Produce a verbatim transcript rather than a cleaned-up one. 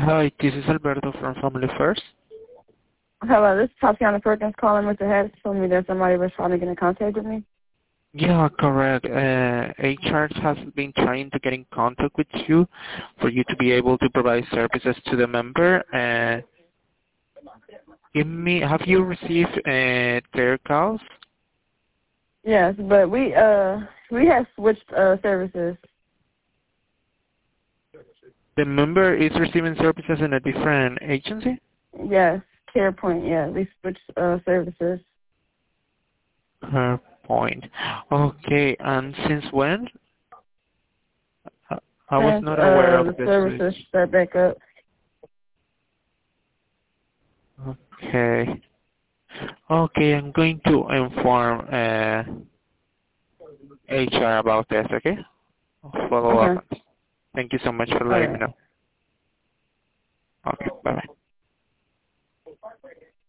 Hi, this is Alberto from Family First. Hello, this is Tatiana Perkins calling. Mister Harris told me that somebody was trying to get in contact with me. Yeah, correct. Uh, H R has been trying to get in contact with you for you to be able to provide services to the member. Uh, give me, have you received uh, their calls? Yes, but we uh we have switched uh services. The member is receiving services in a different agency? Yes, CarePoint. Yeah, we switched uh services. Her point. Okay, and since when? Uh, I was Since not aware uh of the the services switch. start back up. Okay. Okay, I'm going to inform uh, H R about this, okay? I'll follow Okay. up. Thank you so much for All letting me right. know. Okay.